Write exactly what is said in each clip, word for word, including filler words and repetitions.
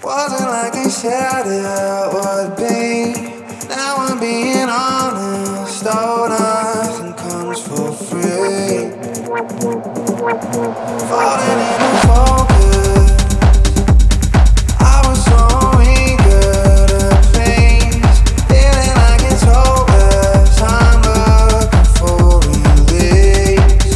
Wasn't like they said it would be. Now I'm being honest. Oh, nothing comes for free. Falling into focus. I was so eager to please. Feeling like it's hopeless. I'm looking for release.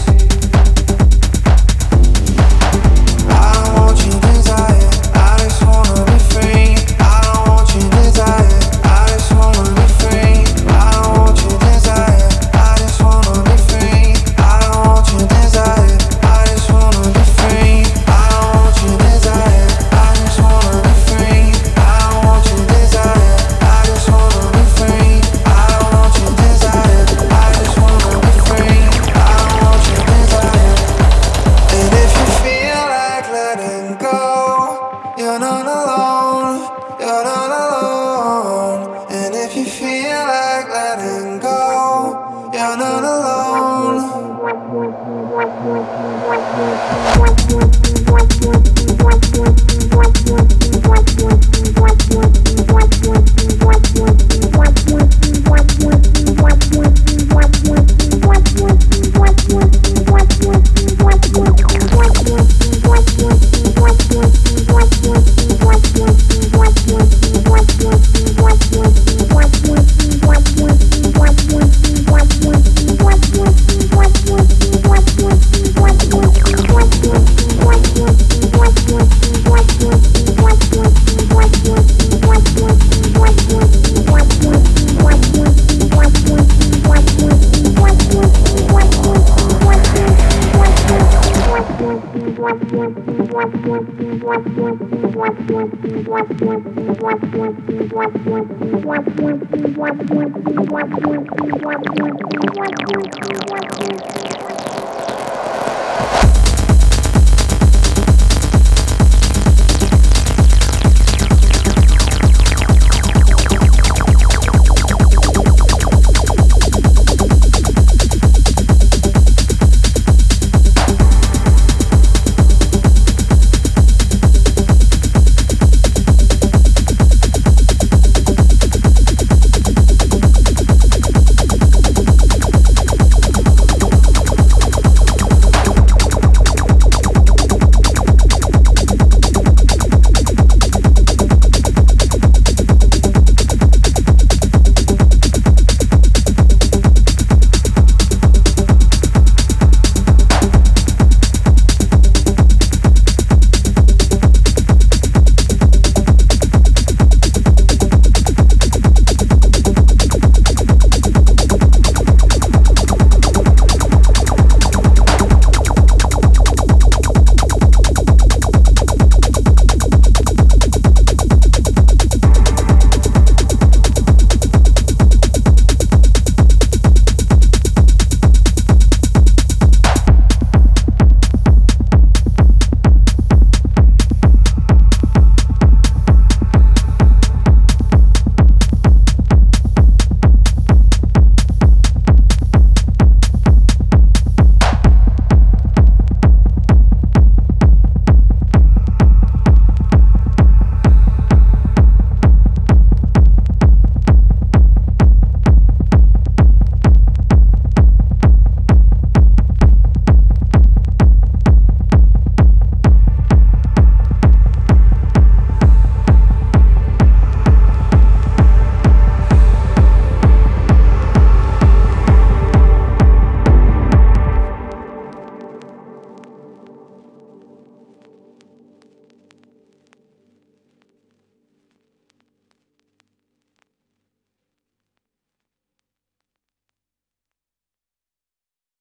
I don't want your desire. I just wanna be free. I don't want your desire. I just wanna be free. I don't want your desire. I just wanna be free. I don't want your desire. I just wanna be free. I don't want your desire. I just wanna be free. I don't want your desire. I just wanna be free. I don't want your desire. I just wanna be free. I don't want your desire. And if you feel like letting go, you're not alone. You're not alone. And if you feel like letting go, you're not alone. What